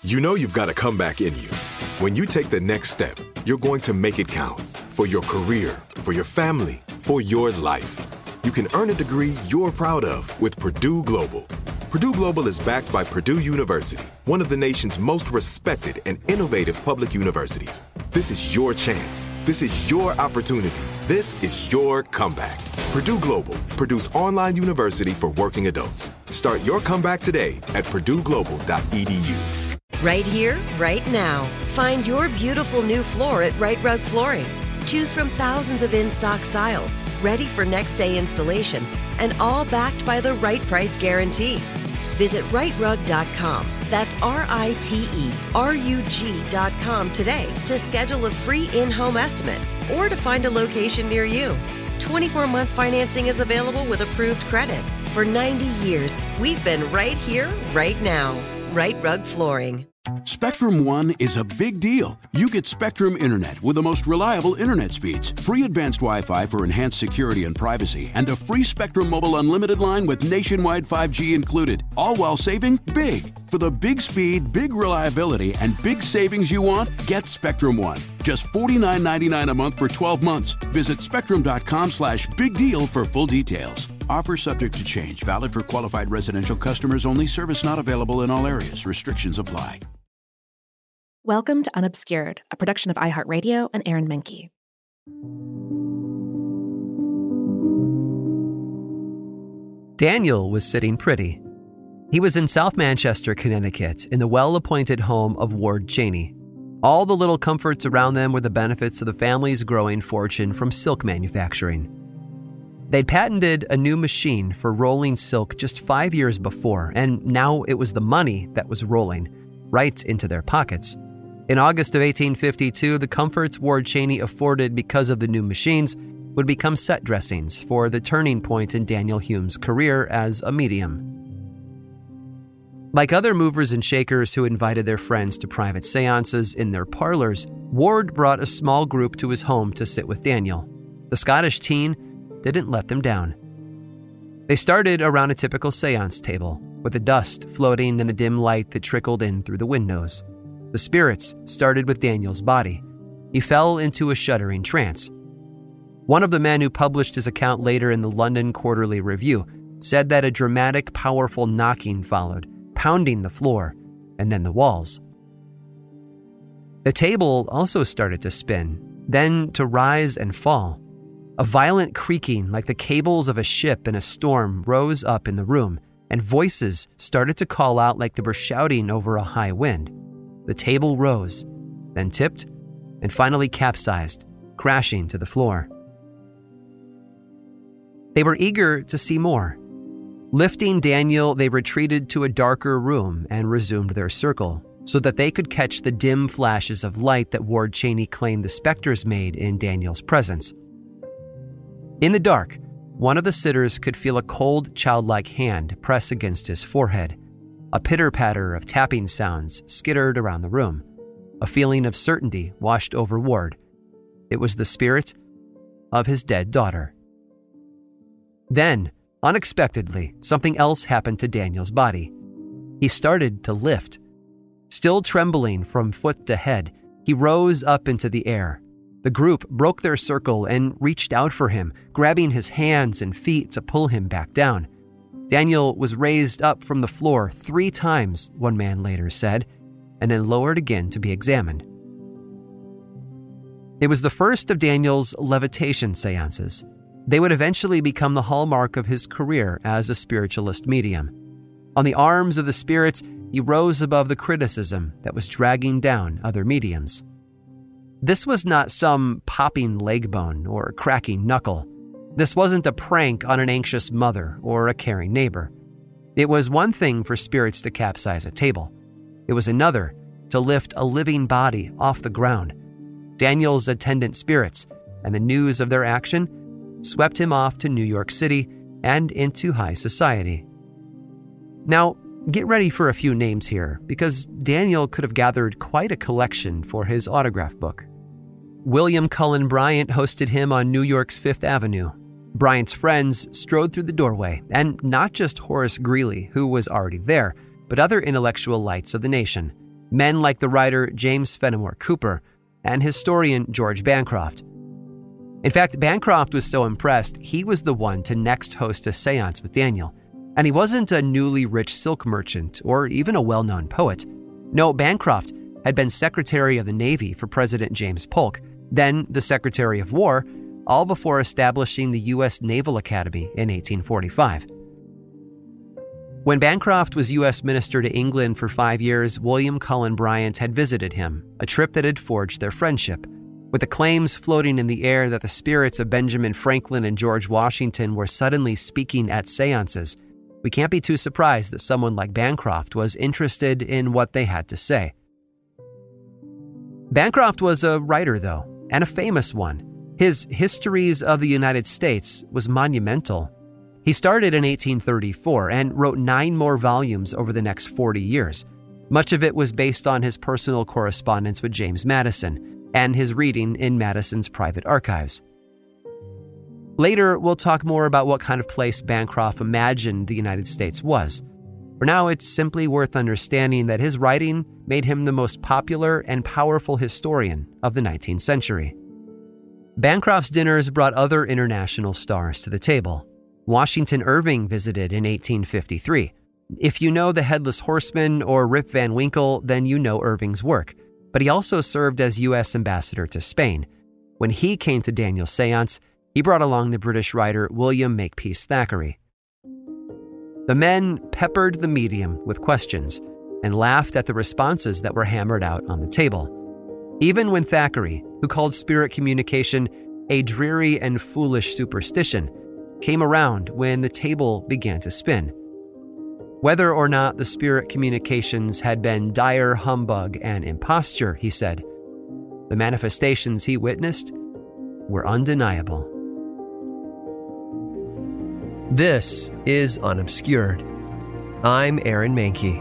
You know you've got a comeback in you. When you take the next step, you're going to make it count. For your career, for your family, for your life. You can earn a degree you're proud of with Purdue Global. Purdue Global is backed by Purdue University, one of the nation's most respected and innovative public universities. This is your chance. This is your opportunity. This is your comeback. Purdue Global, Purdue's online university for working adults. Start your comeback today at purdueglobal.edu. Right here, right now. Find your beautiful new floor at Right Rug Flooring. Choose from thousands of in-stock styles, ready for next day installation, and all backed by the right price guarantee. Visit rightrug.com. That's RITERUG.com today to schedule a free in-home estimate or to find a location near you. 24-month financing is available with approved credit. For 90 years, we've been right here, right now. Right Rug Flooring. Spectrum One is a big deal. You get Spectrum Internet with the most reliable internet speeds, free advanced Wi-Fi for enhanced security and privacy, and a free Spectrum Mobile Unlimited line with nationwide 5G included, all while saving big. For the big speed, big reliability, and big savings you want, get Spectrum One. Just $49.99 a month for 12 months. Visit spectrum.com/big deal for full details. Offer subject to change. Valid for qualified residential customers only. Service not available in all areas. Restrictions apply. Welcome to Unobscured, a production of iHeartRadio and Aaron Menke. Daniel was sitting pretty. He was in South Manchester, Connecticut, in the well-appointed home of Ward Cheney. All the little comforts around them were the benefits of the family's growing fortune from silk manufacturing. They'd patented a new machine for rolling silk just 5 years before, and now it was the money that was rolling right into their pockets. In August of 1852, the comforts Ward Cheney afforded because of the new machines would become set dressings for the turning point in Daniel Hume's career as a medium. Like other movers and shakers who invited their friends to private seances in their parlors, Ward brought a small group to his home to sit with Daniel. The Scottish teen didn't let them down. They started around a typical seance table, with the dust floating in the dim light that trickled in through the windows. The spirits started with Daniel's body. He fell into a shuddering trance. One of the men who published his account later in the London Quarterly Review said that a dramatic, powerful knocking followed, pounding the floor and then the walls. The table also started to spin, then to rise and fall. A violent creaking like the cables of a ship in a storm rose up in the room, and voices started to call out like they were shouting over a high wind. The table rose, then tipped, and finally capsized, crashing to the floor. They were eager to see more. Lifting Daniel, they retreated to a darker room and resumed their circle, so that they could catch the dim flashes of light that Ward Cheney claimed the specters made in Daniel's presence. In the dark, one of the sitters could feel a cold, childlike hand press against his forehead. A pitter-patter of tapping sounds skittered around the room. A feeling of certainty washed over Ward. It was the spirit of his dead daughter. Then, unexpectedly, something else happened to Daniel's body. He started to lift. Still trembling from foot to head, he rose up into the air. The group broke their circle and reached out for him, grabbing his hands and feet to pull him back down. Daniel was raised up from the floor 3 times, one man later said, and then lowered again to be examined. It was the first of Daniel's levitation seances. They would eventually become the hallmark of his career as a spiritualist medium. On the arms of the spirits, he rose above the criticism that was dragging down other mediums. This was not some popping leg bone or cracking knuckle. This wasn't a prank on an anxious mother or a caring neighbor. It was one thing for spirits to capsize a table. It was another to lift a living body off the ground. Daniel's attendant spirits and the news of their action swept him off to New York City and into high society. Now, get ready for a few names here, because Daniel could have gathered quite a collection for his autograph book. William Cullen Bryant hosted him on New York's Fifth Avenue. Bryant's friends strode through the doorway, and not just Horace Greeley, who was already there, but other intellectual lights of the nation. men like the writer James Fenimore Cooper and historian George Bancroft. In fact, Bancroft was so impressed, he was the one to next host a seance with Daniel. And he wasn't a newly rich silk merchant or even a well-known poet. No, Bancroft had been Secretary of the Navy for President James Polk, then the Secretary of War, all before establishing the U.S. Naval Academy in 1845. When Bancroft was U.S. Minister to England for 5 years, William Cullen Bryant had visited him, a trip that had forged their friendship. With the claims floating in the air that the spirits of Benjamin Franklin and George Washington were suddenly speaking at seances, we can't be too surprised that someone like Bancroft was interested in what they had to say. Bancroft was a writer, though, and a famous one. His Histories of the United States was monumental. He started in 1834 and wrote 9 more volumes over the next 40 years. Much of it was based on his personal correspondence with James Madison and his reading in Madison's private archives. Later, we'll talk more about what kind of place Bancroft imagined the United States was. For now, it's simply worth understanding that his writing made him the most popular and powerful historian of the 19th century. Bancroft's dinners brought other international stars to the table. Washington Irving visited in 1853. If you know The Headless Horseman or Rip Van Winkle, then you know Irving's work. But he also served as U.S. ambassador to Spain. When he came to Daniel's seance, he brought along the British writer William Makepeace Thackeray. The men peppered the medium with questions and laughed at the responses that were hammered out on the table. Even when Thackeray, who called spirit communication a dreary and foolish superstition, came around when the table began to spin. Whether or not the spirit communications had been dire humbug and imposture, he said, the manifestations he witnessed were undeniable. This is Unobscured. I'm Aaron Mahnke.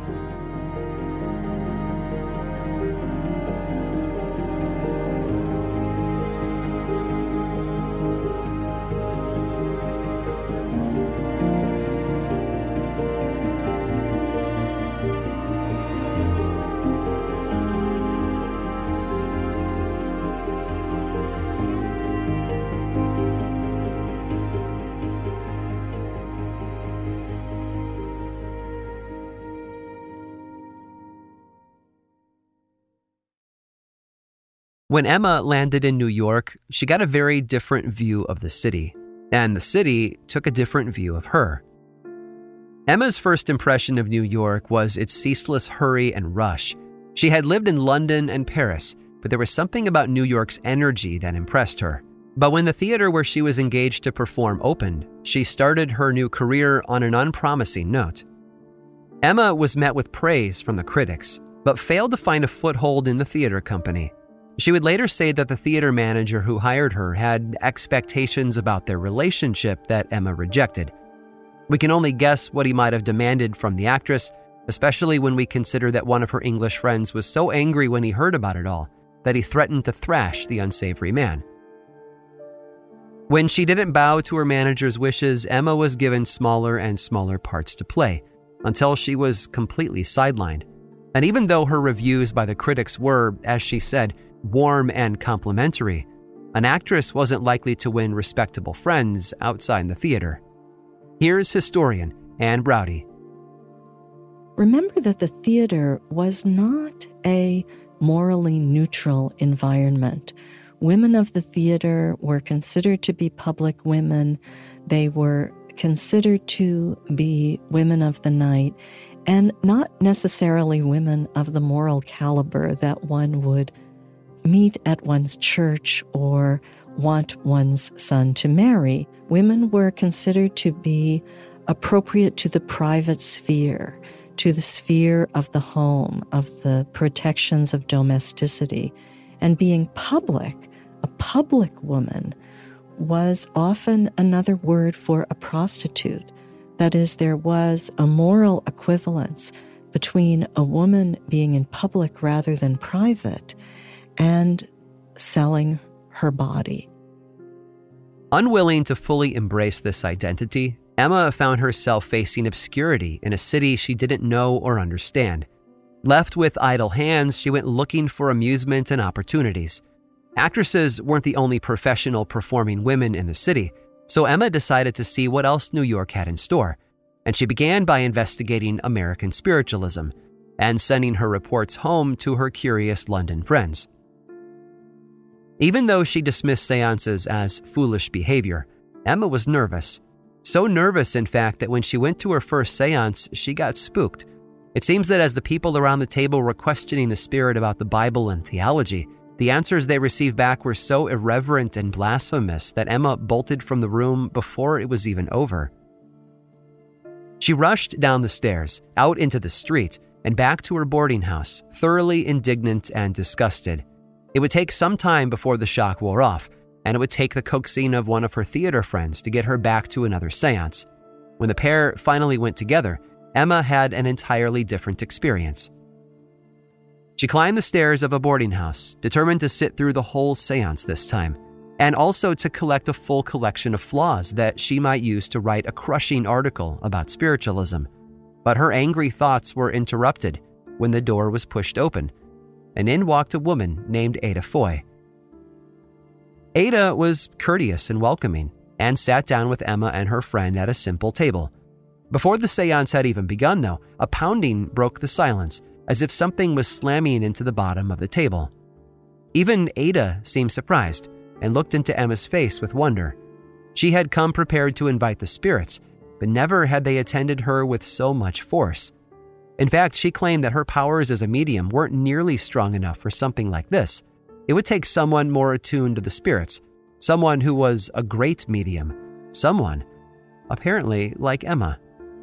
When Emma landed in New York, she got a very different view of the city, and the city took a different view of her. Emma's first impression of New York was its ceaseless hurry and rush. She had lived in London and Paris, but there was something about New York's energy that impressed her. But when the theater where she was engaged to perform opened, she started her new career on an unpromising note. Emma was met with praise from the critics, but failed to find a foothold in the theater company. She would later say that the theater manager who hired her had expectations about their relationship that Emma rejected. We can only guess what he might have demanded from the actress, especially when we consider that one of her English friends was so angry when he heard about it all that he threatened to thrash the unsavory man. When she didn't bow to her manager's wishes, Emma was given smaller and smaller parts to play, until she was completely sidelined. And even though her reviews by the critics were, as she said, warm and complimentary, an actress wasn't likely to win respectable friends outside the theater. Here's historian Anne Braude. Remember that the theater was not a morally neutral environment. Women of the theater were considered to be public women. They were considered to be women of the night, and not necessarily women of the moral caliber that one would meet at one's church or want one's son to marry. Women were considered to be appropriate to the private sphere, to the sphere of the home, of the protections of domesticity. And being public, a public woman, was often another word for a prostitute. That is, there was a moral equivalence between a woman being in public rather than private and selling her body. Unwilling to fully embrace this identity, Emma found herself facing obscurity in a city she didn't know or understand. Left with idle hands, she went looking for amusement and opportunities. Actresses weren't the only professional performing women in the city, so Emma decided to see what else New York had in store, and she began by investigating American spiritualism and sending her reports home to her curious London friends. Even though she dismissed seances as foolish behavior, Emma was nervous. So nervous, in fact, that when she went to her first seance, she got spooked. It seems that as the people around the table were questioning the spirit about the Bible and theology, the answers they received back were so irreverent and blasphemous that Emma bolted from the room before it was even over. She rushed down the stairs, out into the street, and back to her boarding house, thoroughly indignant and disgusted. It would take some time before the shock wore off, and it would take the coaxing of one of her theater friends to get her back to another seance. When the pair finally went together, Emma had an entirely different experience. She climbed the stairs of a boarding house, determined to sit through the whole seance this time, and also to collect a full collection of flaws that she might use to write a crushing article about spiritualism. But her angry thoughts were interrupted when the door was pushed open, and in walked a woman named Ada Foy. Ada was courteous and welcoming, and sat down with Emma and her friend at a simple table. Before the seance had even begun, though, a pounding broke the silence, as if something was slamming into the bottom of the table. Even Ada seemed surprised and looked into Emma's face with wonder. She had come prepared to invite the spirits, but never had they attended her with so much force. In fact, she claimed that her powers as a medium weren't nearly strong enough for something like this. It would take someone more attuned to the spirits, someone who was a great medium, someone, apparently, like Emma.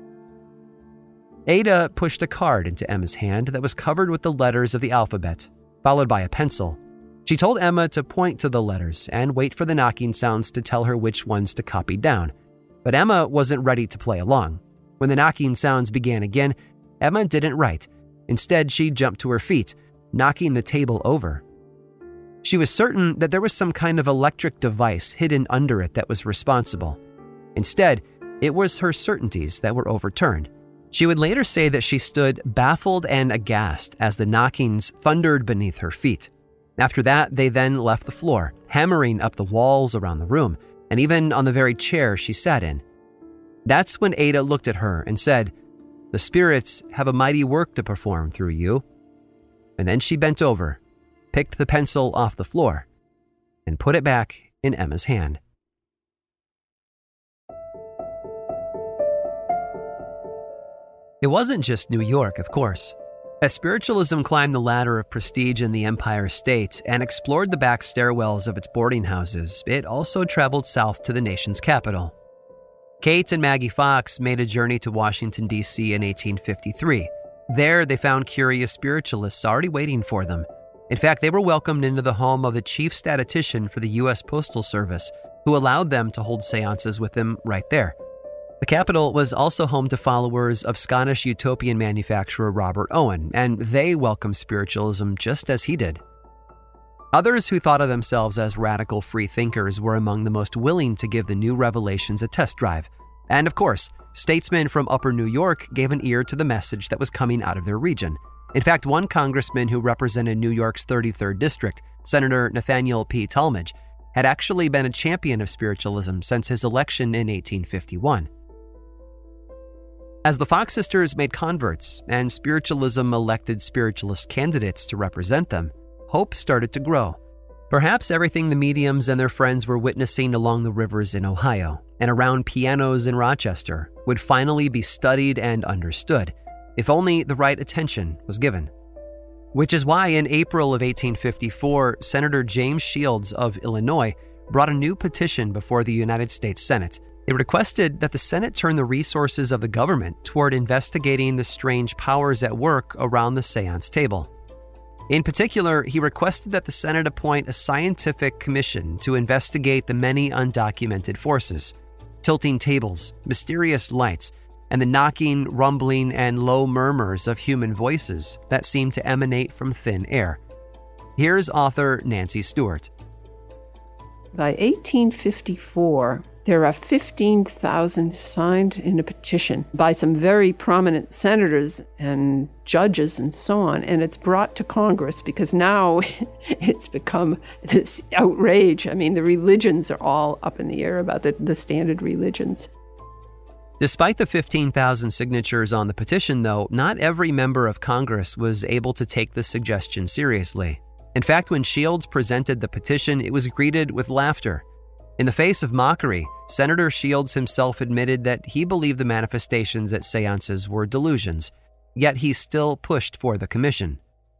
Ada pushed a card into Emma's hand that was covered with the letters of the alphabet, followed by a pencil. She told Emma to point to the letters and wait for the knocking sounds to tell her which ones to copy down. But Emma wasn't ready to play along. When the knocking sounds began again, Emma didn't write. Instead, she jumped to her feet, knocking the table over. She was certain that there was some kind of electric device hidden under it that was responsible. Instead, it was her certainties that were overturned. She would later say that she stood baffled and aghast as the knockings thundered beneath her feet. After that, they then left the floor, hammering up the walls around the room, and even on the very chair she sat in. That's when Ada looked at her and said, "The spirits have a mighty work to perform through you." And then she bent over, picked the pencil off the floor, and put it back in Emma's hand. It wasn't just New York, of course. As spiritualism climbed the ladder of prestige in the Empire State and explored the back stairwells of its boarding houses, it also traveled south to the nation's capital. Kate and Maggie Fox made a journey to Washington, D.C. in 1853. There, they found curious spiritualists already waiting for them. In fact, they were welcomed into the home of the chief statistician for the U.S. Postal Service, who allowed them to hold seances with him right there. The capital was also home to followers of Scottish utopian manufacturer Robert Owen, and they welcomed spiritualism just as he did. Others who thought of themselves as radical free thinkers were among the most willing to give the new revelations a test drive. And of course, statesmen from Upper New York gave an ear to the message that was coming out of their region. In fact, one congressman who represented New York's 33rd District, Senator Nathaniel P. Talmadge, had actually been a champion of spiritualism since his election in 1851. As the Fox sisters made converts and spiritualism elected spiritualist candidates to represent them, hope started to grow. Perhaps everything the mediums and their friends were witnessing along the rivers in Ohio and around pianos in Rochester would finally be studied and understood, if only the right attention was given. Which is why in April of 1854, Senator James Shields of Illinois brought a new petition before the United States Senate. It requested that the Senate turn the resources of the government toward investigating the strange powers at work around the seance table. In particular, he requested that the Senate appoint a scientific commission to investigate the many undocumented forces, tilting tables, mysterious lights, and the knocking, rumbling, and low murmurs of human voices that seem to emanate from thin air. Here's author Nancy Stewart. By 1854, There are 15,000 signed in a petition by some very prominent senators and judges and so on, and it's brought to Congress because now it's become this outrage. I mean, the religions are all up in the air about the standard religions. Despite the 15,000 signatures on the petition, though, not every member of Congress was able to take the suggestion seriously. In fact, when Shields presented the petition, it was greeted with laughter. In the face of mockery, Senator Shields himself admitted that he believed the manifestations at seances were delusions, yet he still pushed for the commission.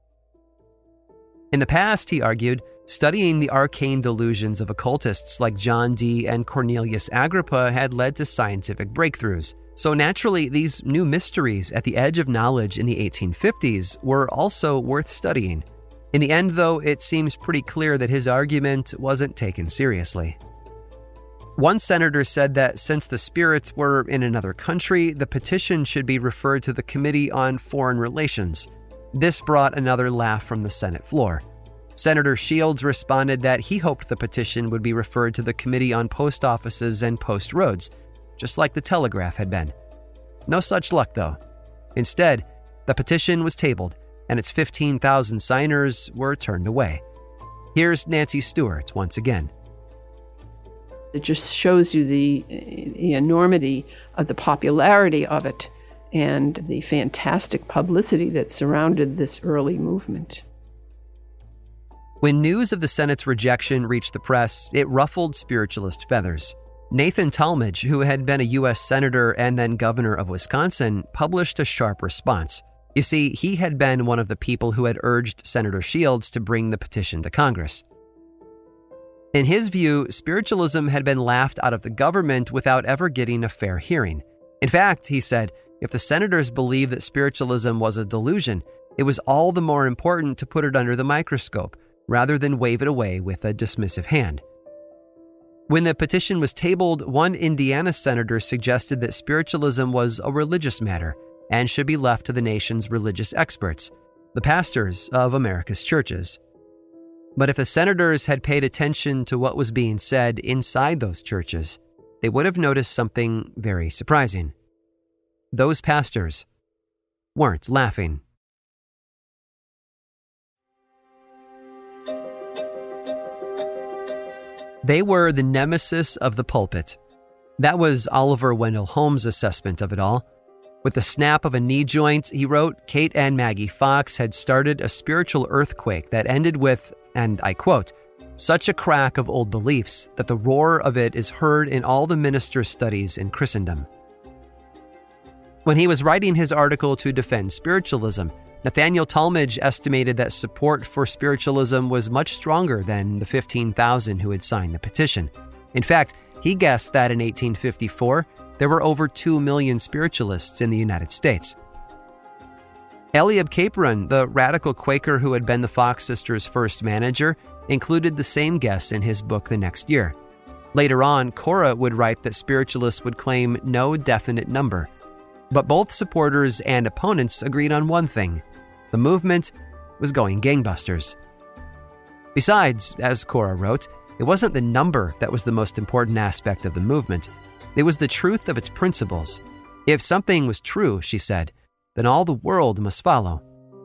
In the past, he argued, studying the arcane delusions of occultists like John Dee and Cornelius Agrippa had led to scientific breakthroughs. So naturally, these new mysteries at the edge of knowledge in the 1850s were also worth studying. In the end, though, it seems pretty clear that his argument wasn't taken seriously. One senator said that since the spirits were in another country, the petition should be referred to the Committee on Foreign Relations. This brought another laugh from the Senate floor. Senator Shields responded that he hoped the petition would be referred to the Committee on Post Offices and Post Roads, just like the Telegraph had been. No such luck, though. Instead, the petition was tabled, and its 15,000 signers were turned away. Here's Nancy Stewart once again. It just shows you the enormity of the popularity of it and the fantastic publicity that surrounded this early movement. When news of the Senate's rejection reached the press, it ruffled spiritualist feathers. Nathan Talmadge, who had been a U.S. Senator and then governor of Wisconsin, published a sharp response. You see, he had been one of the people who had urged Senator Shields to bring the petition to Congress. In his view, spiritualism had been laughed out of the government without ever getting a fair hearing. In fact, he said, if the senators believed that spiritualism was a delusion, it was all the more important to put it under the microscope, rather than wave it away with a dismissive hand. When the petition was tabled, one Indiana senator suggested that spiritualism was a religious matter and should be left to the nation's religious experts, the pastors of America's churches. But if the senators had paid attention to what was being said inside those churches, they would have noticed something very surprising. Those pastors weren't laughing. They were the nemesis of the pulpit. That was Oliver Wendell Holmes' assessment of it all. With the snap of a knee joint, he wrote, Kate and Maggie Fox had started a spiritual earthquake that ended with, and I quote, such a crack of old beliefs that the roar of it is heard in all the ministers' studies in Christendom. When he was writing his article to defend spiritualism, Nathaniel Talmadge estimated that support for spiritualism was much stronger than the 15,000 who had signed the petition. In fact, he guessed that in 1854, there were over 2 million spiritualists in the United States. Eliab Capron, the radical Quaker who had been the Fox sisters' first manager, included the same guess in his book the next year. Later on, Cora would write that spiritualists would claim no definite number. But both supporters and opponents agreed on one thing. The movement was going gangbusters. Besides, as Cora wrote, it wasn't the number that was the most important aspect of the movement. It was the truth of its principles. If something was true, she said, then all the world must follow.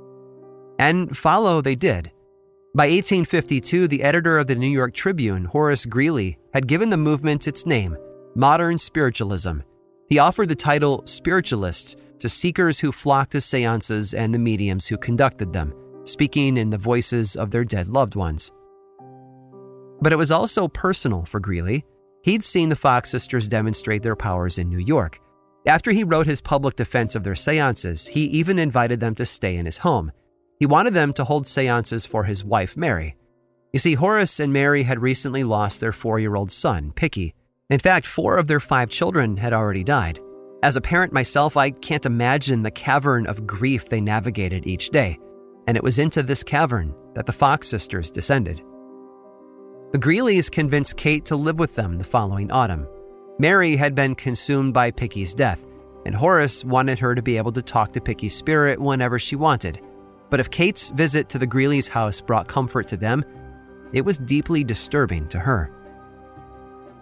And follow they did. By 1852, the editor of the New York Tribune, Horace Greeley, had given the movement its name, Modern Spiritualism. He offered the title Spiritualists to seekers who flocked to seances and the mediums who conducted them, speaking in the voices of their dead loved ones. But it was also personal for Greeley. He'd seen the Fox sisters demonstrate their powers in New York. After he wrote his public defense of their seances, he even invited them to stay in his home. He wanted them to hold seances for his wife, Mary. You see, Horace and Mary had recently lost their 4-year-old son, Picky. In fact, 4 of their 5 children had already died. As a parent myself, I can't imagine the cavern of grief they navigated each day. And it was into this cavern that the Fox sisters descended. The Greeleys convinced Kate to live with them the following autumn. Mary had been consumed by Picky's death, and Horace wanted her to be able to talk to Picky's spirit whenever she wanted. But if Kate's visit to the Greeleys' house brought comfort to them, it was deeply disturbing to her.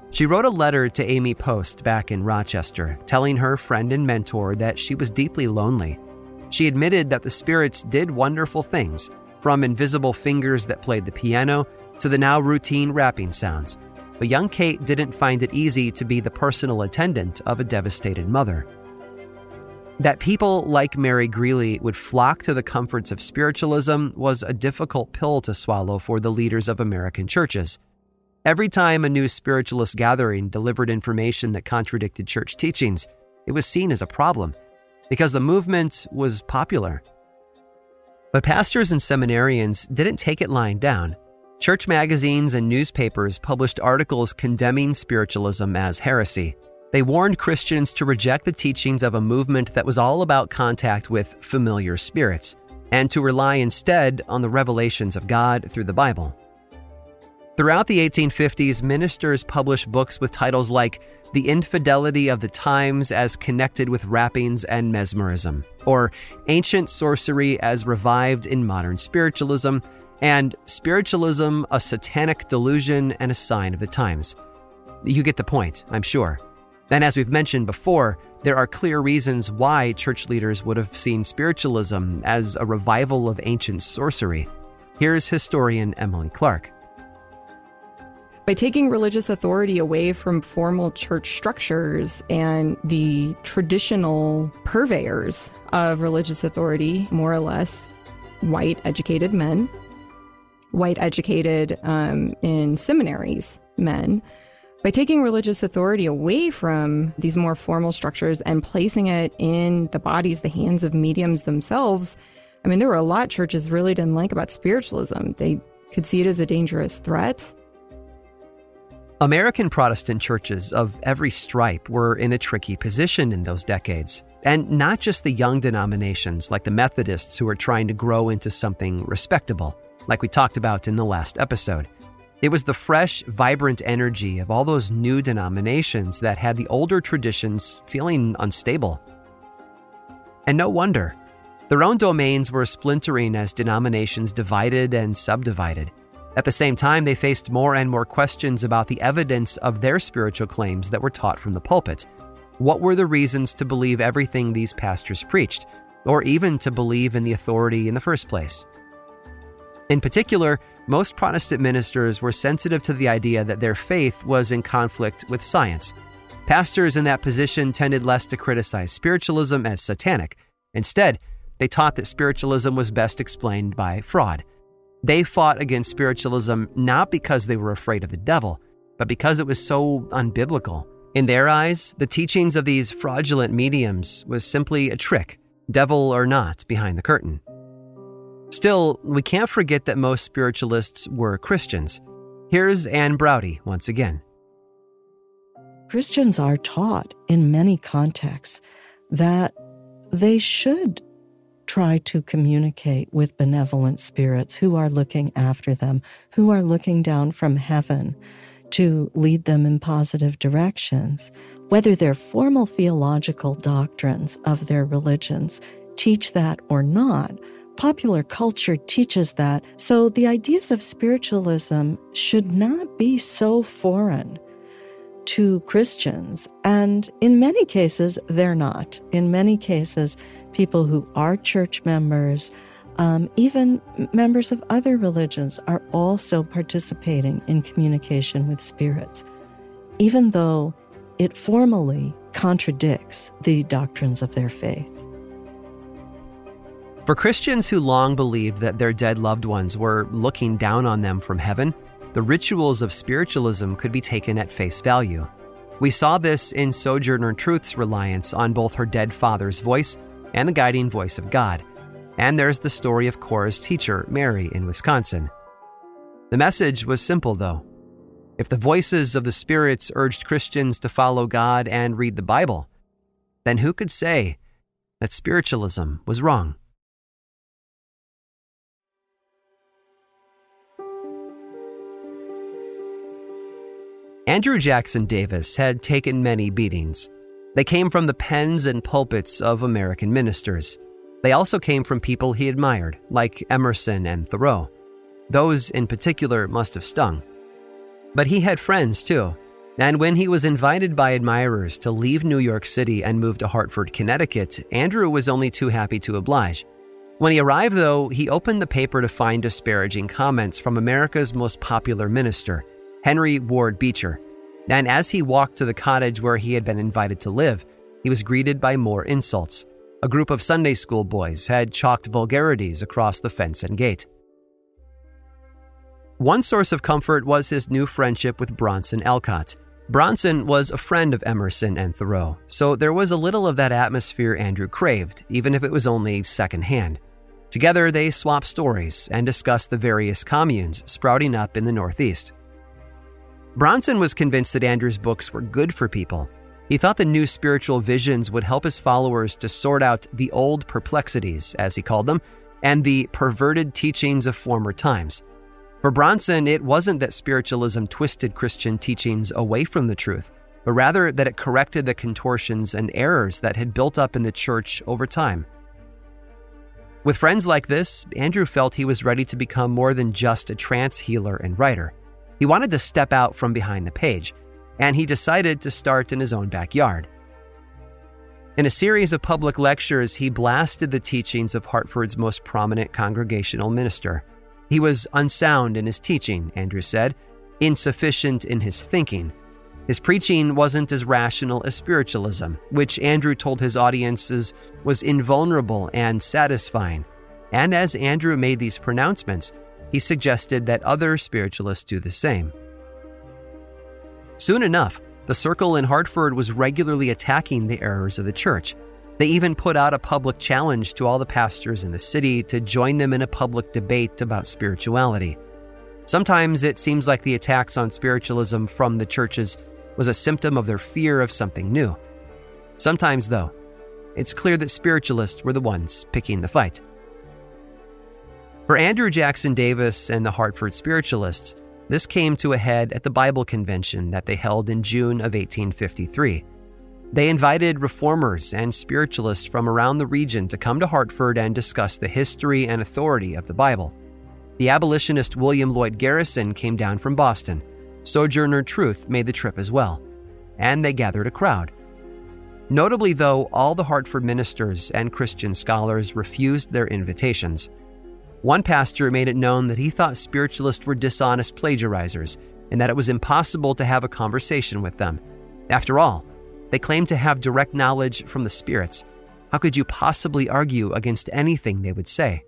She wrote a letter to Amy Post back in Rochester, telling her friend and mentor that she was deeply lonely. She admitted that the spirits did wonderful things, from invisible fingers that played the piano to the now routine rapping sounds. But young Kate didn't find it easy to be the personal attendant of a devastated mother. That people like Mary Greeley would flock to the comforts of spiritualism was a difficult pill to swallow for the leaders of American churches. Every time a new spiritualist gathering delivered information that contradicted church teachings, it was seen as a problem, because the movement was popular. But pastors and seminarians didn't take it lying down. Church magazines and newspapers published articles condemning spiritualism as heresy. They warned Christians to reject the teachings of a movement that was all about contact with familiar spirits, and to rely instead on the revelations of God through the Bible. Throughout the 1850s, ministers published books with titles like The Infidelity of the Times as Connected with Rappings and Mesmerism, or Ancient Sorcery as Revived in Modern Spiritualism, and Spiritualism, a Satanic Delusion and a Sign of the Times. You get the point, I'm sure. And as we've mentioned before, there are clear reasons why church leaders would have seen spiritualism as a revival of ancient sorcery. Here's historian Emily Clark. By taking religious authority away from formal church structures and the traditional purveyors of religious authority, more or less white educated men, white educated in seminaries men, by taking religious authority away from these more formal structures and placing it in the bodies, the hands of mediums themselves, I mean, there were a lot churches really didn't like about spiritualism. They could see it as a dangerous threat. American Protestant churches of every stripe were in a tricky position in those decades. And not just the young denominations like the Methodists who were trying to grow into something respectable, like we talked about in the last episode. It was the fresh, vibrant energy of all those new denominations that had the older traditions feeling unstable. And no wonder. Their own domains were splintering as denominations divided and subdivided. At the same time, they faced more and more questions about the evidence of their spiritual claims that were taught from the pulpit. What were the reasons to believe everything these pastors preached, or even to believe in the authority in the first place? In particular, most Protestant ministers were sensitive to the idea that their faith was in conflict with science. Pastors in that position tended less to criticize spiritualism as satanic. Instead, they taught that spiritualism was best explained by fraud. They fought against spiritualism not because they were afraid of the devil, but because it was so unbiblical. In their eyes, the teachings of these fraudulent mediums was simply a trick, devil or not, behind the curtain. Still, we can't forget that most spiritualists were Christians. Here's Anne Braude once again. Christians are taught in many contexts that they should try to communicate with benevolent spirits who are looking after them, who are looking down from heaven to lead them in positive directions. Whether their formal theological doctrines of their religions teach that or not, popular culture teaches that. So the ideas of spiritualism should not be so foreign to Christians. And in many cases, they're not. In many cases, people who are church members, even members of other religions, are also participating in communication with spirits, even though it formally contradicts the doctrines of their faith. For Christians who long believed that their dead loved ones were looking down on them from heaven, the rituals of spiritualism could be taken at face value. We saw this in Sojourner Truth's reliance on both her dead father's voice and the guiding voice of God. And there's the story of Cora's teacher, Mary, in Wisconsin. The message was simple, though. If the voices of the spirits urged Christians to follow God and read the Bible, then who could say that spiritualism was wrong? Andrew Jackson Davis had taken many beatings. They came from the pens and pulpits of American ministers. They also came from people he admired, like Emerson and Thoreau. Those in particular must have stung. But he had friends, too. And when he was invited by admirers to leave New York City and move to Hartford, Connecticut, Andrew was only too happy to oblige. When he arrived, though, he opened the paper to find disparaging comments from America's most popular minister, Henry Ward Beecher. And as he walked to the cottage where he had been invited to live, he was greeted by more insults. A group of Sunday school boys had chalked vulgarities across the fence and gate. One source of comfort was his new friendship with Bronson Alcott. Bronson was a friend of Emerson and Thoreau, so there was a little of that atmosphere Andrew craved, even if it was only secondhand. Together, they swapped stories and discussed the various communes sprouting up in the Northeast. Bronson was convinced that Andrew's books were good for people. He thought the new spiritual visions would help his followers to sort out the old perplexities, as he called them, and the perverted teachings of former times. For Bronson, it wasn't that spiritualism twisted Christian teachings away from the truth, but rather that it corrected the contortions and errors that had built up in the church over time. With friends like this, Andrew felt he was ready to become more than just a trance healer and writer. He wanted to step out from behind the page, and he decided to start in his own backyard. In a series of public lectures, he blasted the teachings of Hartford's most prominent congregational minister. He was unsound in his teaching, Andrew said, insufficient in his thinking. His preaching wasn't as rational as spiritualism, which Andrew told his audiences was invulnerable and satisfying. And as Andrew made these pronouncements, he suggested that other spiritualists do the same. Soon enough, the circle in Hartford was regularly attacking the errors of the church. They even put out a public challenge to all the pastors in the city to join them in a public debate about spirituality. Sometimes it seems like the attacks on spiritualism from the churches was a symptom of their fear of something new. Sometimes, though, it's clear that spiritualists were the ones picking the fight. For Andrew Jackson Davis and the Hartford spiritualists, this came to a head at the Bible Convention that they held in June of 1853. They invited reformers and spiritualists from around the region to come to Hartford and discuss the history and authority of the Bible. The abolitionist William Lloyd Garrison came down from Boston. Sojourner Truth made the trip as well, and they gathered a crowd. Notably, though, all the Hartford ministers and Christian scholars refused their invitations. One pastor made it known that he thought spiritualists were dishonest plagiarizers and that it was impossible to have a conversation with them. After all, they claimed to have direct knowledge from the spirits. How could you possibly argue against anything they would say?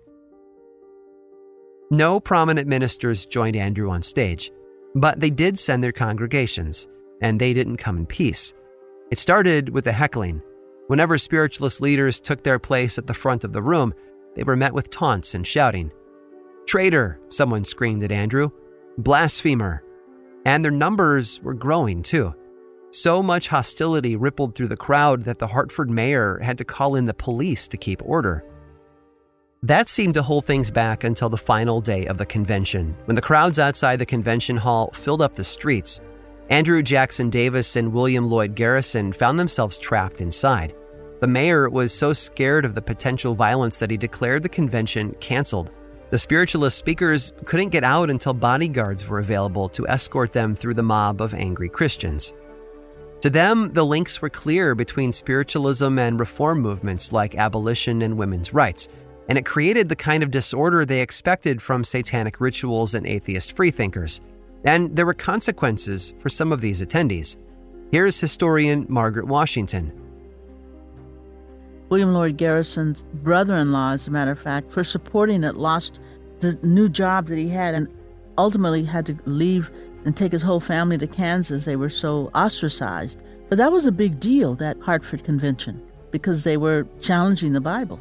No prominent ministers joined Andrew on stage, but they did send their congregations, and they didn't come in peace. It started with the heckling. Whenever spiritualist leaders took their place at the front of the room, they were met with taunts and shouting. "Traitor," someone screamed at Andrew. "Blasphemer." And their numbers were growing, too. So much hostility rippled through the crowd that the Hartford mayor had to call in the police to keep order. That seemed to hold things back until the final day of the convention, when the crowds outside the convention hall filled up the streets. Andrew Jackson Davis and William Lloyd Garrison found themselves trapped inside. The mayor was so scared of the potential violence that he declared the convention canceled. The spiritualist speakers couldn't get out until bodyguards were available to escort them through the mob of angry Christians. To them, the links were clear between spiritualism and reform movements like abolition and women's rights, and it created the kind of disorder they expected from satanic rituals and atheist freethinkers. And there were consequences for some of these attendees. Here's historian Margaret Washington. William Lloyd Garrison's brother-in-law, as a matter of fact, for supporting it, lost the new job that he had and ultimately had to leave and take his whole family to Kansas. They were so ostracized. But that was a big deal, that Hartford Convention, because they were challenging the Bible.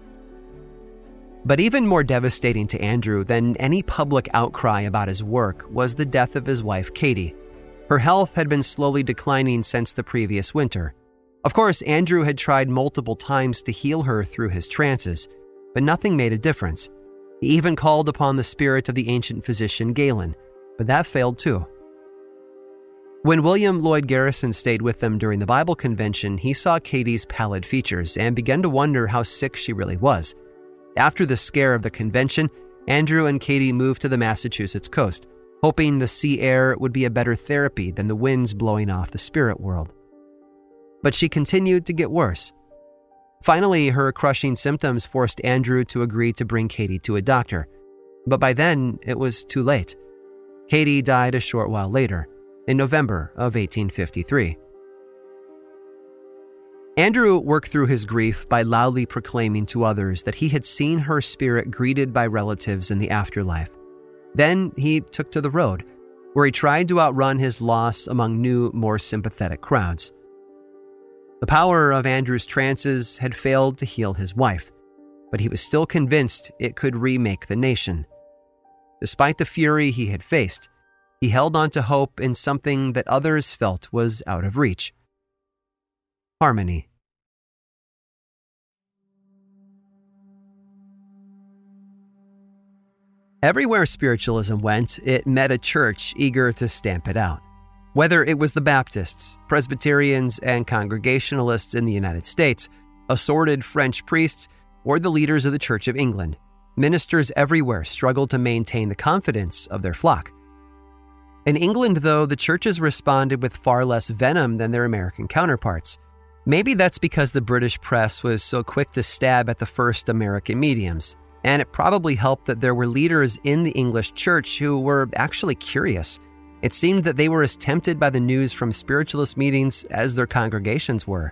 But even more devastating to Andrew than any public outcry about his work was the death of his wife, Katie. Her health had been slowly declining since the previous winter. Of course, Andrew had tried multiple times to heal her through his trances, but nothing made a difference. He even called upon the spirit of the ancient physician Galen, but that failed too. When William Lloyd Garrison stayed with them during the Bible Convention, he saw Katie's pallid features and began to wonder how sick she really was. After the scare of the convention, Andrew and Katie moved to the Massachusetts coast. hoping the sea air would be a better therapy than the winds blowing off the spirit world. But she continued to get worse. Finally, her crushing symptoms forced Andrew to agree to bring Katie to a doctor. But by then, it was too late. Katie died a short while later, in November of 1853. Andrew worked through his grief by loudly proclaiming to others that he had seen her spirit greeted by relatives in the afterlife. Then he took to the road, where he tried to outrun his loss among new, more sympathetic crowds. The power of Andrew's trances had failed to heal his wife, but he was still convinced it could remake the nation. Despite the fury he had faced, he held on to hope in something that others felt was out of reach: harmony. Everywhere spiritualism went, it met a church eager to stamp it out. Whether it was the Baptists, Presbyterians, and Congregationalists in the United States, assorted French priests, or the leaders of the Church of England, ministers everywhere struggled to maintain the confidence of their flock. In England, though, the churches responded with far less venom than their American counterparts. Maybe that's because the British press was so quick to stab at the first American mediums, and it probably helped that there were leaders in the English church who were actually curious. It seemed that they were as tempted by the news from spiritualist meetings as their congregations were.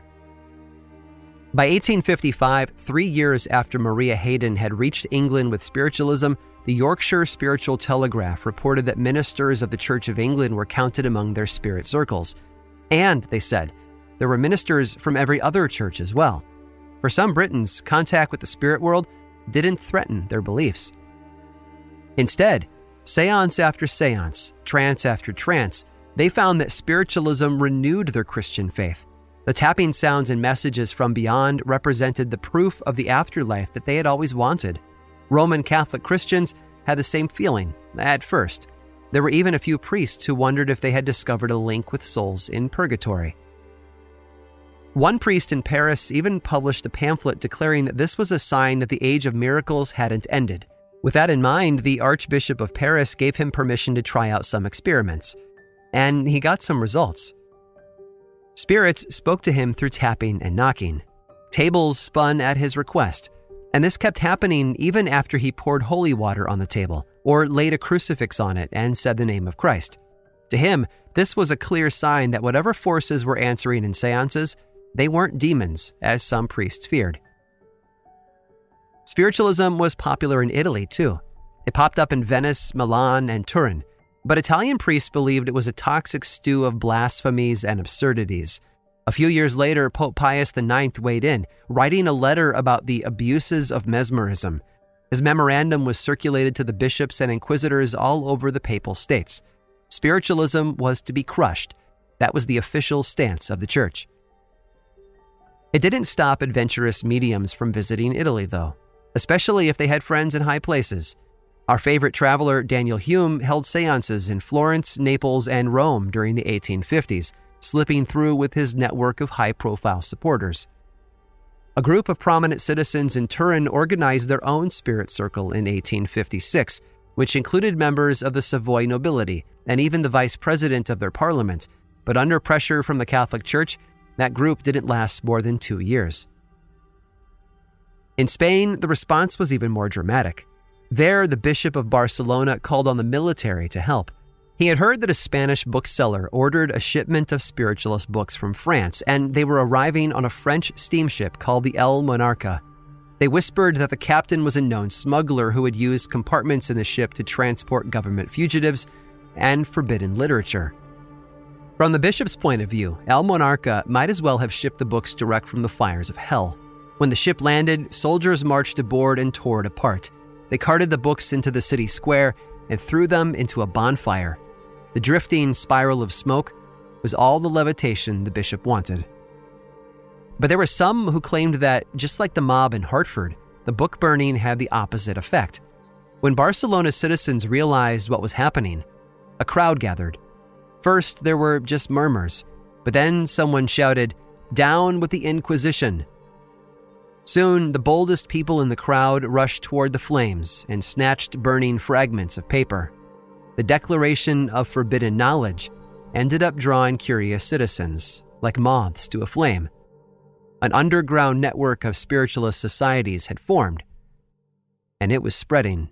By 1855, 3 years after Maria Hayden had reached England with spiritualism, the Yorkshire Spiritual Telegraph reported that ministers of the Church of England were counted among their spirit circles. And, they said, there were ministers from every other church as well. For some Britons, contact with the spirit world didn't threaten their beliefs. Instead, seance after seance, trance after trance, they found that spiritualism renewed their Christian faith. The tapping sounds and messages from beyond represented the proof of the afterlife that they had always wanted. Roman Catholic Christians had the same feeling at first. There were even a few priests who wondered if they had discovered a link with souls in purgatory. One priest in Paris even published a pamphlet declaring that this was a sign that the age of miracles hadn't ended. With that in mind, the Archbishop of Paris gave him permission to try out some experiments, and he got some results. Spirits spoke to him through tapping and knocking. Tables spun at his request, and this kept happening even after he poured holy water on the table or laid a crucifix on it and said the name of Christ. To him, this was a clear sign that whatever forces were answering in seances, they weren't demons, as some priests feared. Spiritualism was popular in Italy, too. It popped up in Venice, Milan, and Turin, but Italian priests believed it was a toxic stew of blasphemies and absurdities. A few years later, Pope Pius IX weighed in, writing a letter about the abuses of mesmerism. His memorandum was circulated to the bishops and inquisitors all over the Papal States. Spiritualism was to be crushed. That was the official stance of the Church. It didn't stop adventurous mediums from visiting Italy, though, especially if they had friends in high places. Our favorite traveler, Daniel Hume, held seances in Florence, Naples, and Rome during the 1850s, slipping through with his network of high-profile supporters. A group of prominent citizens in Turin organized their own spirit circle in 1856, which included members of the Savoy nobility and even the vice president of their parliament, but under pressure from the Catholic Church, that group didn't last more than 2 years. In Spain, the response was even more dramatic. There, the Bishop of Barcelona called on the military to help. He had heard that a Spanish bookseller ordered a shipment of spiritualist books from France, and they were arriving on a French steamship called the El Monarca. They whispered that the captain was a known smuggler who had used compartments in the ship to transport government fugitives and forbidden literature. From the bishop's point of view, El Monarca might as well have shipped the books direct from the fires of hell. When the ship landed, soldiers marched aboard and tore it apart. They carted the books into the city square and threw them into a bonfire. The drifting spiral of smoke was all the levitation the bishop wanted. But there were some who claimed that, just like the mob in Hartford, the book burning had the opposite effect. When Barcelona citizens realized what was happening, a crowd gathered. First, there were just murmurs, but then someone shouted, "Down with the Inquisition!" Soon, the boldest people in the crowd rushed toward the flames and snatched burning fragments of paper. The declaration of forbidden knowledge ended up drawing curious citizens, like moths to a flame. An underground network of spiritualist societies had formed, and it was spreading.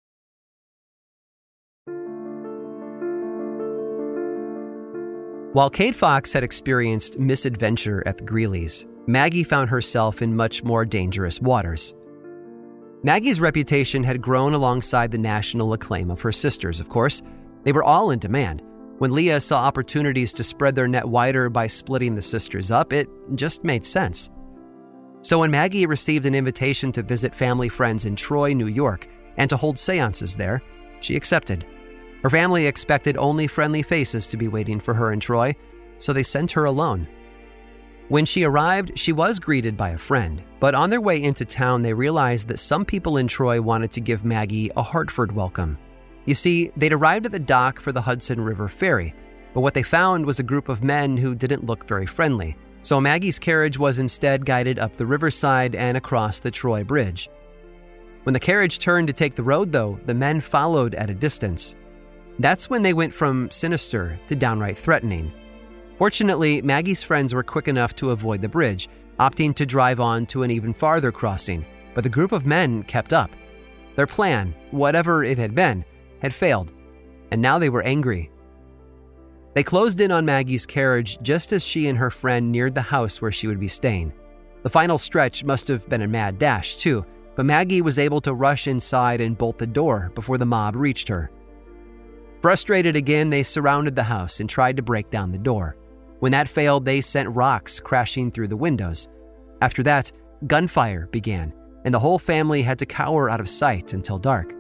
While Kate Fox had experienced misadventure at the Greeleys, Maggie found herself in much more dangerous waters. Maggie's reputation had grown alongside the national acclaim of her sisters, of course. They were all in demand. When Leah saw opportunities to spread their net wider by splitting the sisters up, it just made sense. So when Maggie received an invitation to visit family friends in Troy, New York, and to hold seances there, she accepted. Her family expected only friendly faces to be waiting for her in Troy, so they sent her alone. When she arrived, she was greeted by a friend, but on their way into town, they realized that some people in Troy wanted to give Maggie a Hartford welcome. You see, they'd arrived at the dock for the Hudson River Ferry, but what they found was a group of men who didn't look very friendly, so Maggie's carriage was instead guided up the riverside and across the Troy Bridge. When the carriage turned to take the road, though, the men followed at a distance. That's when they went from sinister to downright threatening. Fortunately, Maggie's friends were quick enough to avoid the bridge, opting to drive on to an even farther crossing, but the group of men kept up. Their plan, whatever it had been, had failed, and now they were angry. They closed in on Maggie's carriage just as she and her friend neared the house where she would be staying. The final stretch must have been a mad dash, too, but Maggie was able to rush inside and bolt the door before the mob reached her. Frustrated again, they surrounded the house and tried to break down the door. When that failed, they sent rocks crashing through the windows. After that, gunfire began, and the whole family had to cower out of sight until dark.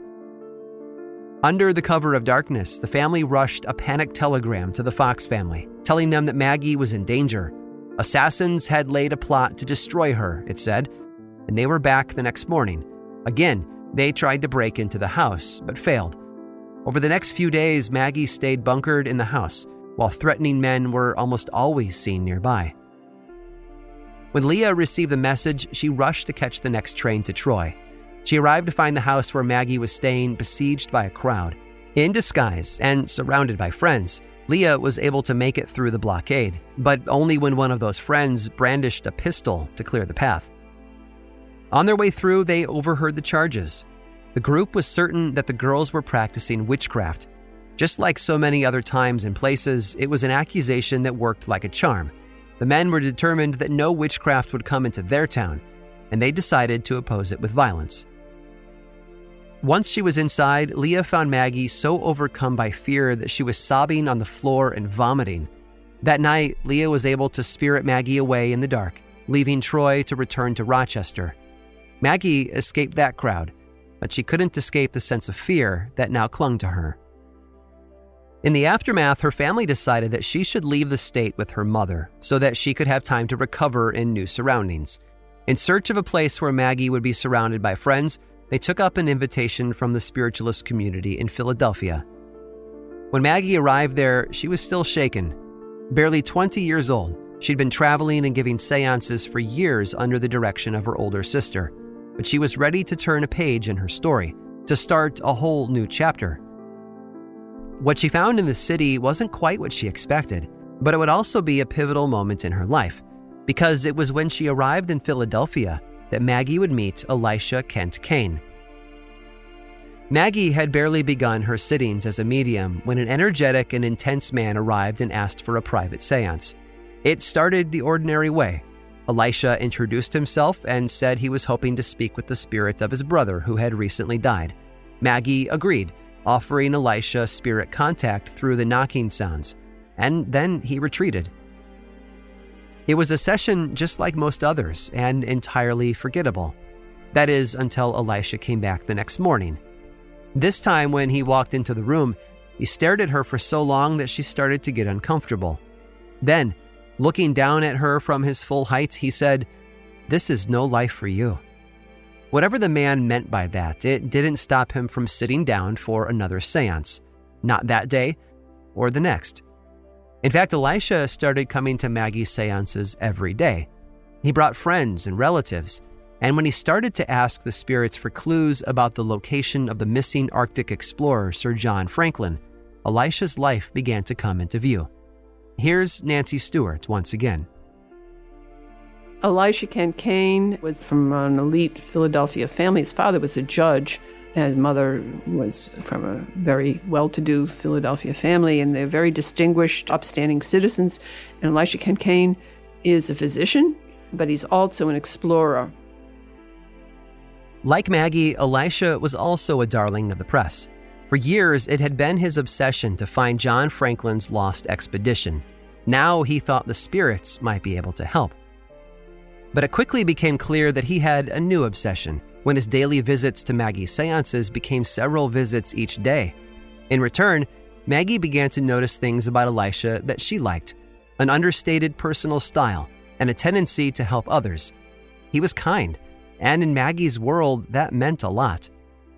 Under the cover of darkness, the family rushed a panic telegram to the Fox family, telling them that Maggie was in danger. Assassins had laid a plot to destroy her, it said, and they were back the next morning. Again, they tried to break into the house, but failed. Over the next few days, Maggie stayed bunkered in the house, while threatening men were almost always seen nearby. When Leah received the message, she rushed to catch the next train to Troy. She arrived to find the house where Maggie was staying besieged by a crowd. In disguise and surrounded by friends, Leah was able to make it through the blockade, but only when one of those friends brandished a pistol to clear the path. On their way through, they overheard the charges. The group was certain that the girls were practicing witchcraft. Just like so many other times and places, it was an accusation that worked like a charm. The men were determined that no witchcraft would come into their town, and they decided to oppose it with violence. Once she was inside, Leah found Maggie so overcome by fear that she was sobbing on the floor and vomiting. That night, Leah was able to spirit Maggie away in the dark, leaving Troy to return to Rochester. Maggie escaped that crowd, but she couldn't escape the sense of fear that now clung to her. In the aftermath, her family decided that she should leave the state with her mother so that she could have time to recover in new surroundings. In search of a place where Maggie would be surrounded by friends, they took up an invitation from the spiritualist community in Philadelphia. When Maggie arrived there, she was still shaken. Barely 20 years old, she'd been traveling and giving seances for years under the direction of her older sister, but she was ready to turn a page in her story, to start a whole new chapter. What she found in the city wasn't quite what she expected, but it would also be a pivotal moment in her life, because it was when she arrived in Philadelphia that Maggie would meet Elisha Kent Kane. Maggie had barely begun her sittings as a medium when an energetic and intense man arrived and asked for a private seance. It started the ordinary way. Elisha introduced himself and said he was hoping to speak with the spirit of his brother who had recently died. Maggie agreed, offering Elisha spirit contact through the knocking sounds, and then he retreated. It was a session just like most others and entirely forgettable. That is, until Elisha came back the next morning. This time, when he walked into the room, he stared at her for so long that she started to get uncomfortable. Then, looking down at her from his full height, he said, "This is no life for you." Whatever the man meant by that, it didn't stop him from sitting down for another seance. Not that day, or the next. In fact, Elisha started coming to Maggie's seances every day. He brought friends and relatives, and when he started to ask the spirits for clues about the location of the missing Arctic explorer Sir John Franklin, Elisha's life began to come into view. Here's Nancy Stewart once again. Elisha Kincaid was from an elite Philadelphia family. His father was a judge, and his mother was from a very well-to-do Philadelphia family, and they're very distinguished, upstanding citizens. And Elisha Kincaid is a physician, but he's also an explorer. Like Maggie, Elisha was also a darling of the press. For years, it had been his obsession to find John Franklin's lost expedition. Now he thought the spirits might be able to help. But it quickly became clear that he had a new obsession when his daily visits to Maggie's seances became several visits each day. In return, Maggie began to notice things about Elisha that she liked: an understated personal style and a tendency to help others. He was kind, and in Maggie's world, that meant a lot.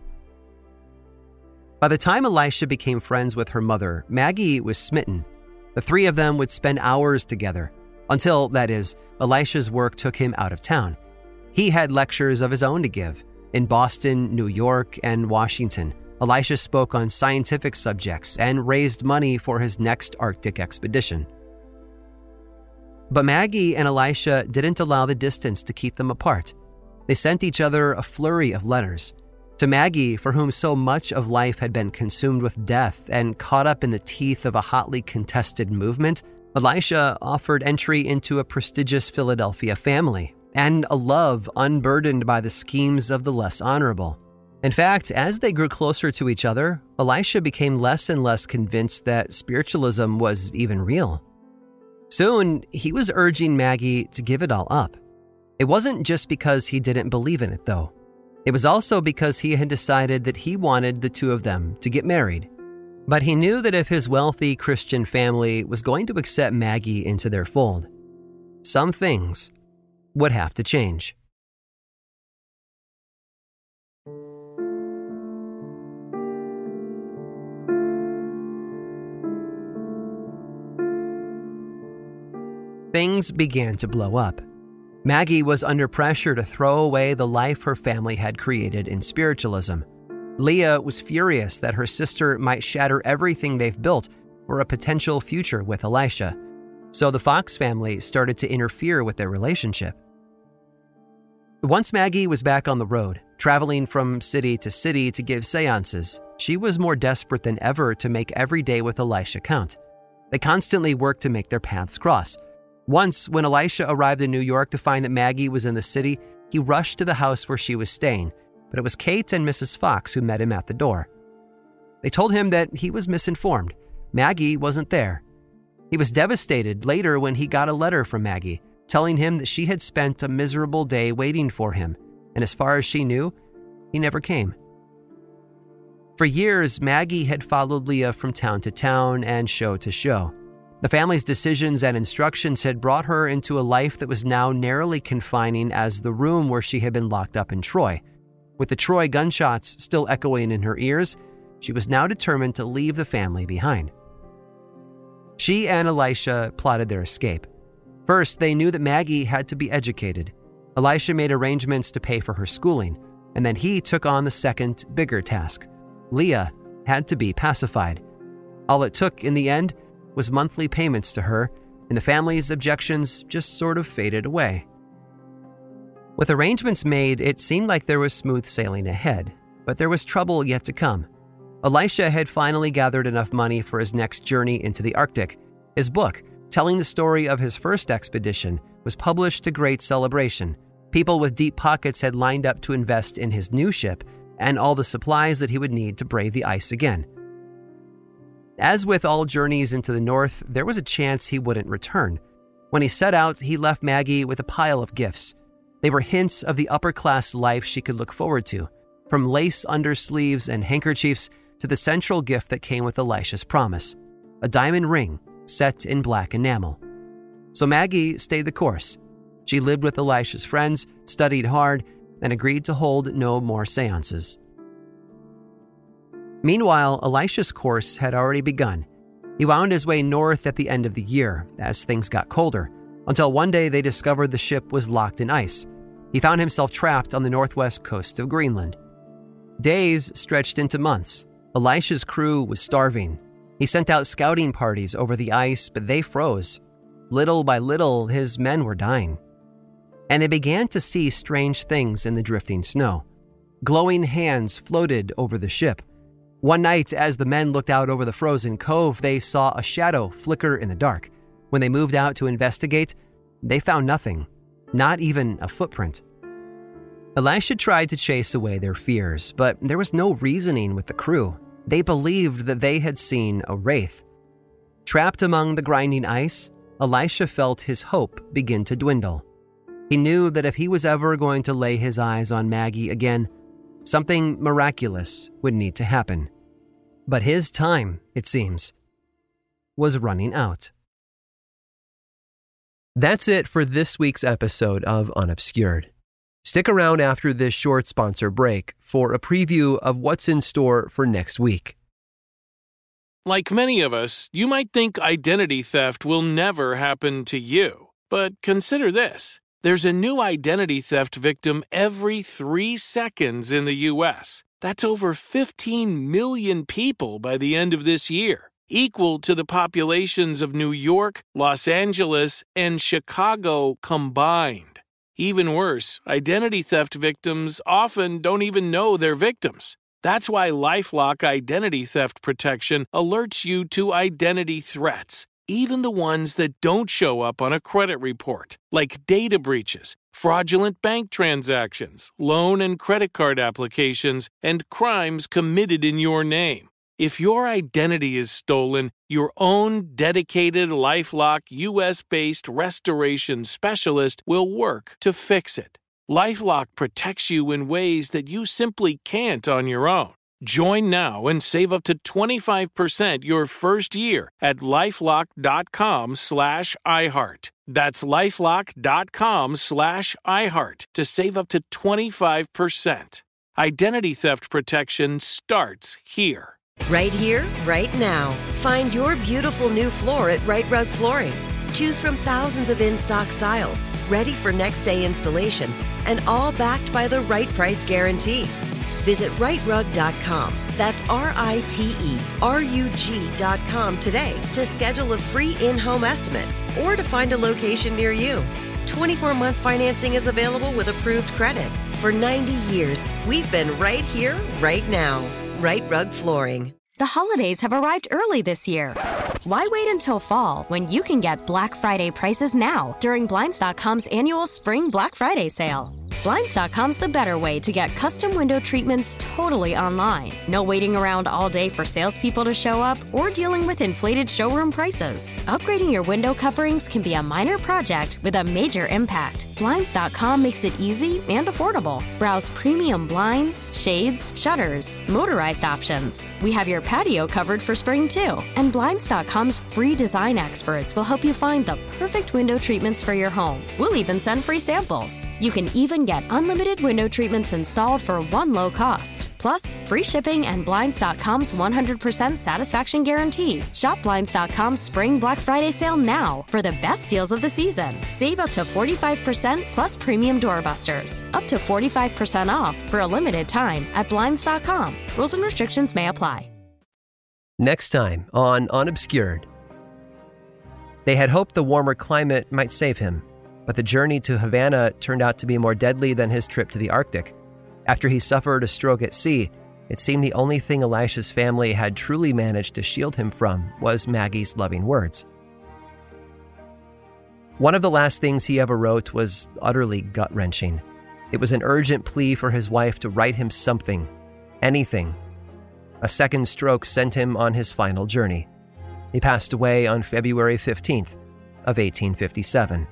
By the time Elisha became friends with her mother, Maggie was smitten. The three of them would spend hours together, until, that is, Elisha's work took him out of town. He had lectures of his own to give. In Boston, New York, and Washington, Elisha spoke on scientific subjects and raised money for his next Arctic expedition. But Maggie and Elisha didn't allow the distance to keep them apart. They sent each other a flurry of letters. To Maggie, for whom so much of life had been consumed with death and caught up in the teeth of a hotly contested movement, Elisha offered entry into a prestigious Philadelphia family and a love unburdened by the schemes of the less honorable. In fact, as they grew closer to each other, Elisha became less and less convinced that spiritualism was even real. Soon, he was urging Maggie to give it all up. It wasn't just because he didn't believe in it, though. It was also because he had decided that he wanted the two of them to get married. But he knew that if his wealthy Christian family was going to accept Maggie into their fold, some things would have to change. Things began to blow up. Maggie was under pressure to throw away the life her family had created in spiritualism. Leah was furious that her sister might shatter everything they've built for a potential future with Elisha. So the Fox family started to interfere with their relationship. Once Maggie was back on the road, traveling from city to city to give seances, she was more desperate than ever to make every day with Elisha count. They constantly worked to make their paths cross. Once, when Elisha arrived in New York to find that Maggie was in the city, he rushed to the house where she was staying, but it was Kate and Mrs. Fox who met him at the door. They told him that he was misinformed. Maggie wasn't there. He was devastated later when he got a letter from Maggie, telling him that she had spent a miserable day waiting for him, and as far as she knew, he never came. For years, Maggie had followed Leah from town to town and show to show. The family's decisions and instructions had brought her into a life that was now narrowly confining as the room where she had been locked up in Troy. With the Troy gunshots still echoing in her ears, she was now determined to leave the family behind. She and Elisha plotted their escape. First, they knew that Maggie had to be educated. Elisha made arrangements to pay for her schooling, and then he took on the second, bigger task. Leah had to be pacified. All it took, in the end, was monthly payments to her, and the family's objections just sort of faded away. With arrangements made, it seemed like there was smooth sailing ahead, but there was trouble yet to come. Elisha had finally gathered enough money for his next journey into the Arctic. His book, telling the story of his first expedition, was published to great celebration. People with deep pockets had lined up to invest in his new ship and all the supplies that he would need to brave the ice again. As with all journeys into the north, there was a chance he wouldn't return. When he set out, he left Maggie with a pile of gifts. They were hints of the upper-class life she could look forward to, from lace undersleeves and handkerchiefs to the central gift that came with Elisha's promise, a diamond ring set in black enamel. So Maggie stayed the course. She lived with Elisha's friends, studied hard, and agreed to hold no more seances. Meanwhile, Elisha's course had already begun. He wound his way north at the end of the year, as things got colder, until one day they discovered the ship was locked in ice. He found himself trapped on the northwest coast of Greenland. Days stretched into months. Elisha's crew was starving. He sent out scouting parties over the ice, but they froze. Little by little, his men were dying. And they began to see strange things in the drifting snow. Glowing hands floated over the ship. One night, as the men looked out over the frozen cove, they saw a shadow flicker in the dark. When they moved out to investigate, they found nothing, not even a footprint. Elisha tried to chase away their fears, but there was no reasoning with the crew. They believed that they had seen a wraith. Trapped among the grinding ice, Elisha felt his hope begin to dwindle. He knew that if he was ever going to lay his eyes on Maggie again, something miraculous would need to happen. But his time, it seems, was running out. That's it for this week's episode of Unobscured. Stick around after this short sponsor break for a preview of what's in store for next week. Like many of us, you might think identity theft will never happen to you. But consider this. There's a new identity theft victim every 3 seconds in the U.S. That's over 15 million people by the end of this year, equal to the populations of New York, Los Angeles, and Chicago combined. Even worse, identity theft victims often don't even know they're victims. That's why LifeLock Identity Theft Protection alerts you to identity threats, even the ones that don't show up on a credit report, like data breaches, fraudulent bank transactions, loan and credit card applications, and crimes committed in your name. If your identity is stolen, your own dedicated LifeLock US-based restoration specialist will work to fix it. LifeLock protects you in ways that you simply can't on your own. Join now and save up to 25% your first year at LifeLock.com/iHeart. That's LifeLock.com/iHeart to save up to 25%. Identity theft protection starts here. Right here, right now. Find your beautiful new floor at Right Rug Flooring. Choose from thousands of in-stock styles, ready for next day installation, and all backed by the right price guarantee. Visit rightrug.com. That's RITERUG.com today to schedule a free in-home estimate or to find a location near you. 24-month financing is available with approved credit. For 90 years, we've been right here, right now. Right Rug Flooring. The holidays have arrived early this year. Why wait until fall when you can get Black Friday prices now during Blinds.com's annual Spring Black Friday sale? Blinds.com's the better way to get custom window treatments totally online. No waiting around all day for salespeople to show up or dealing with inflated showroom prices. Upgrading your window coverings can be a minor project with a major impact. Blinds.com makes it easy and affordable. Browse premium blinds, shades, shutters, motorized options. We have your patio covered for spring too. And Blinds.com's free design experts will help you find the perfect window treatments for your home. We'll even send free samples. You can even get unlimited window treatments installed for one low cost. Plus, free shipping and Blinds.com's 100% satisfaction guarantee. Shop Blinds.com's Spring Black Friday sale now for the best deals of the season. Save up to 45% plus premium doorbusters. Up to 45% off for a limited time at Blinds.com. Rules and restrictions may apply. Next time on Unobscured. They had hoped the warmer climate might save him, but the journey to Havana turned out to be more deadly than his trip to the Arctic. After he suffered a stroke at sea, it seemed the only thing Elisha's family had truly managed to shield him from was Maggie's loving words. One of the last things he ever wrote was utterly gut-wrenching. It was an urgent plea for his wife to write him something, anything. A second stroke sent him on his final journey. He passed away on February 15th of 1857.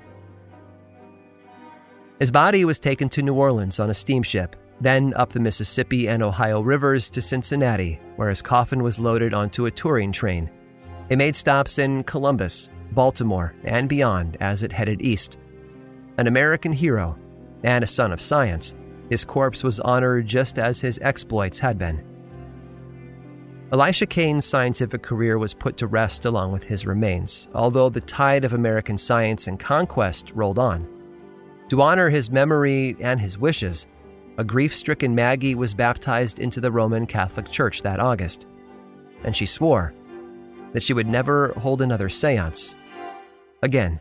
His body was taken to New Orleans on a steamship, then up the Mississippi and Ohio rivers to Cincinnati, where his coffin was loaded onto a touring train. It made stops in Columbus, Baltimore, and beyond as it headed east. An American hero and a son of science, his corpse was honored just as his exploits had been. Elisha Kane's scientific career was put to rest along with his remains, although the tide of American science and conquest rolled on. To honor his memory and his wishes, a grief-stricken Maggie was baptized into the Roman Catholic Church that August, and she swore that she would never hold another seance again.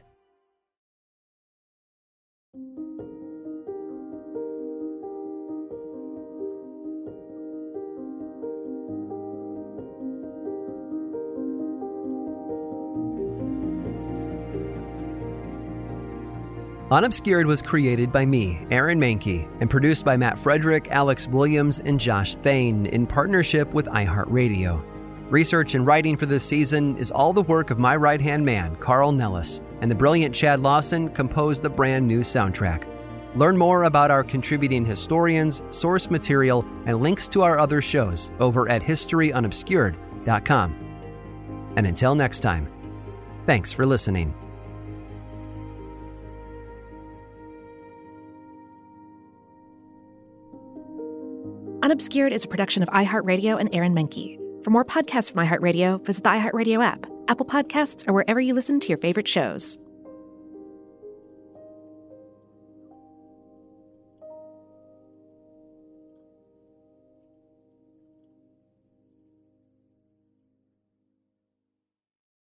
Unobscured was created by me, Aaron Mahnke, and produced by Matt Frederick, Alex Williams, and Josh Thane in partnership with iHeartRadio. Research and writing for this season is all the work of my right-hand man, Carl Nellis, and the brilliant Chad Lawson composed the brand new soundtrack. Learn more about our contributing historians, source material, and links to our other shows over at historyunobscured.com. And until next time, thanks for listening. Unobscured is a production of iHeartRadio and Aaron Mahnke. For more podcasts from iHeartRadio, visit the iHeartRadio app, Apple Podcasts, or wherever you listen to your favorite shows.